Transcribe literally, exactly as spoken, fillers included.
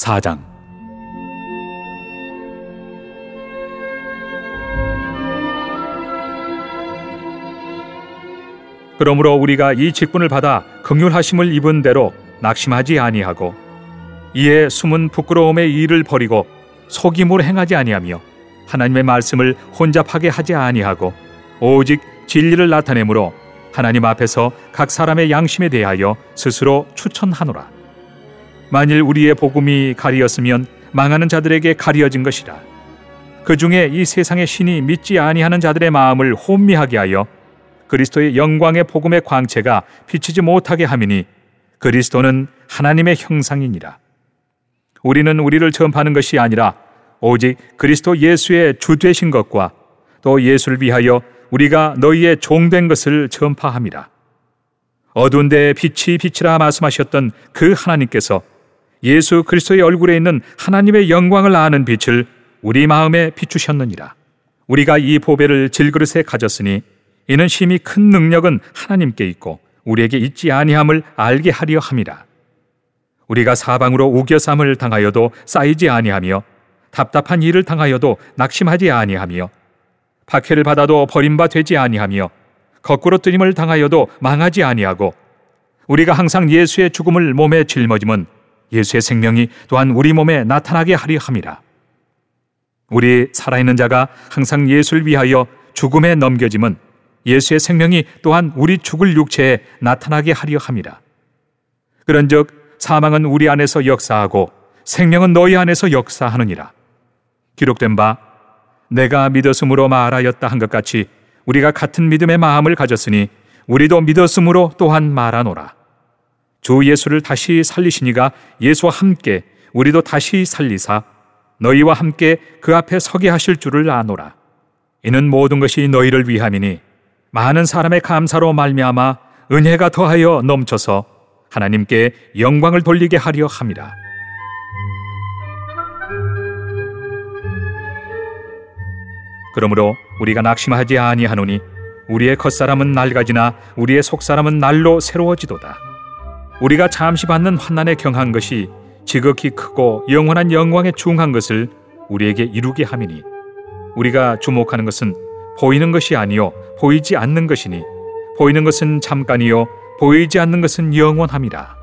사 장. 그러므로 우리가 이 직분을 받아 긍휼하심을 입은 대로 낙심하지 아니하고 이에 숨은 부끄러움의 일을 버리고 속임으로 행하지 아니하며 하나님의 말씀을 혼잡하게 하지 아니하고 오직 진리를 나타내므로 하나님 앞에서 각 사람의 양심에 대하여 스스로 추천하노라. 만일 우리의 복음이 가리었으면 망하는 자들에게 가리어진 것이라. 그 중에 이 세상의 신이 믿지 아니하는 자들의 마음을 혼미하게 하여 그리스도의 영광의 복음의 광채가 비치지 못하게 함이니 그리스도는 하나님의 형상이니라. 우리는 우리를 전파하는 것이 아니라 오직 그리스도 예수의 주 되신 것과 또 예수를 위하여 우리가 너희의 종된 것을 전파함이라. 어두운 데에 빛이 비치라 말씀하셨던 그 하나님께서 예수 그리스도의 얼굴에 있는 하나님의 영광을 아는 빛을 우리 마음에 비추셨느니라. 우리가 이 보배를 질그릇에 가졌으니 이는 심히 큰 능력은 하나님께 있고 우리에게 있지 아니함을 알게 하려 함이라. 우리가 사방으로 우겨쌈을 당하여도 쌓이지 아니하며 답답한 일을 당하여도 낙심하지 아니하며 박해를 받아도 버림바 되지 아니하며 거꾸로 뜨림을 당하여도 망하지 아니하고 우리가 항상 예수의 죽음을 몸에 짊어짐은 예수의 생명이 또한 우리 몸에 나타나게 하려 함이라. 우리 살아있는 자가 항상 예수를 위하여 죽음에 넘겨짐은 예수의 생명이 또한 우리 죽을 육체에 나타나게 하려 함이라. 그런즉 사망은 우리 안에서 역사하고 생명은 너희 안에서 역사하느니라. 기록된 바 내가 믿었으므로 말하였다 한 것 같이 우리가 같은 믿음의 마음을 가졌으니 우리도 믿었으므로 또한 말하노라. 주 예수를 다시 살리시니가 예수와 함께 우리도 다시 살리사 너희와 함께 그 앞에 서게 하실 줄을 아노라. 이는 모든 것이 너희를 위함이니 많은 사람의 감사로 말미암아 은혜가 더하여 넘쳐서 하나님께 영광을 돌리게 하려 함이라. 그러므로 우리가 낙심하지 아니하노니 우리의 겉사람은 낡아지나 우리의 속사람은 날로 새로워지도다. 우리가 잠시 받는 환난에 경한 것이 지극히 크고 영원한 영광에 중한 것을 우리에게 이루게 함이니 우리가 주목하는 것은 보이는 것이 아니요 보이지 않는 것이니 보이는 것은 잠깐이요 보이지 않는 것은 영원함이라.